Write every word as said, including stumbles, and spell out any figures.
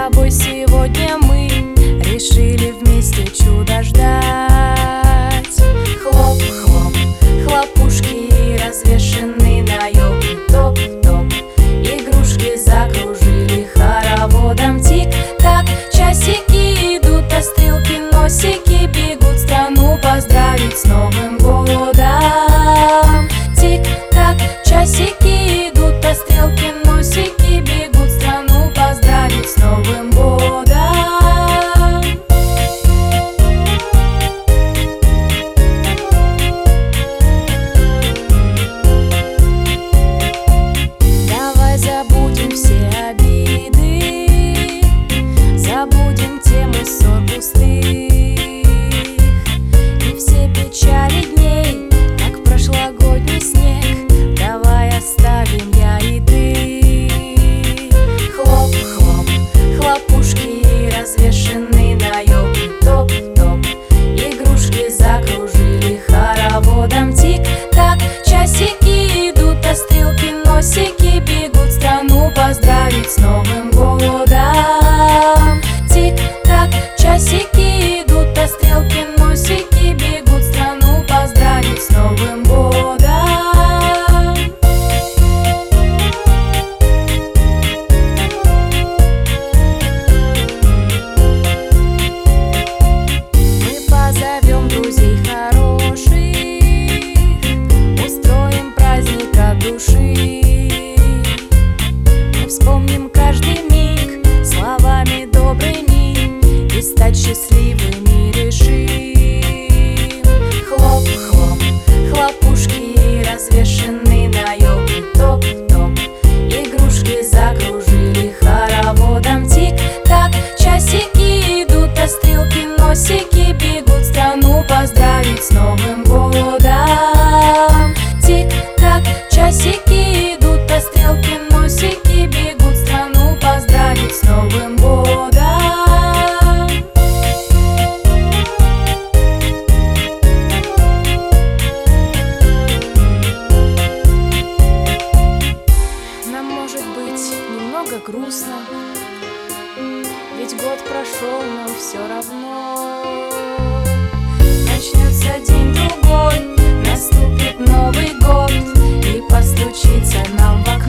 тобой сегодня мы решили вместе чудо ждать. Хлоп-хлоп, хлопушки развешаны на елке, топ-топ. Игрушки закружили хороводом, тик-так. Часики идут, а стрелки носики бегут страну поздравить с Новым годом. Тик-так, часики идут, а стрелки носики бегут страну поздравить с Новым годом. Давай забудем все обиды, забудем темы ссор пустых и все печали дней, как прошлогодний снег. Давай оставим я и ты. Хлоп-хлоп, хлопушки развешаны на елке, топ-топ. Игрушки закружили хороводом, тик-так. Часики идут, а стрелки носики бегут страну поздравить с Новым годом. Тик-так, часики идут, а стрелки носики бегут страну поздравить с Новым годом. Мы позовем друзей хороших, устроим праздник от души. Мы вспомним каждый миг словами добрыми и стать счастливыми решим. Хлоп-хлоп, хлопушки развешаны на елке, топ-топ. Игрушки закружили хороводом, тик-так. Часики идут, а стрелки носики бегут страну поздравить с Новым годом. Тик-так, часики идут, а стрелки носики бегут страну поздравить с Новым годом. Нам может быть немного грустно, ведь год прошел, но все равно начнется день другой, наступит Новый год и постучится нам в окно.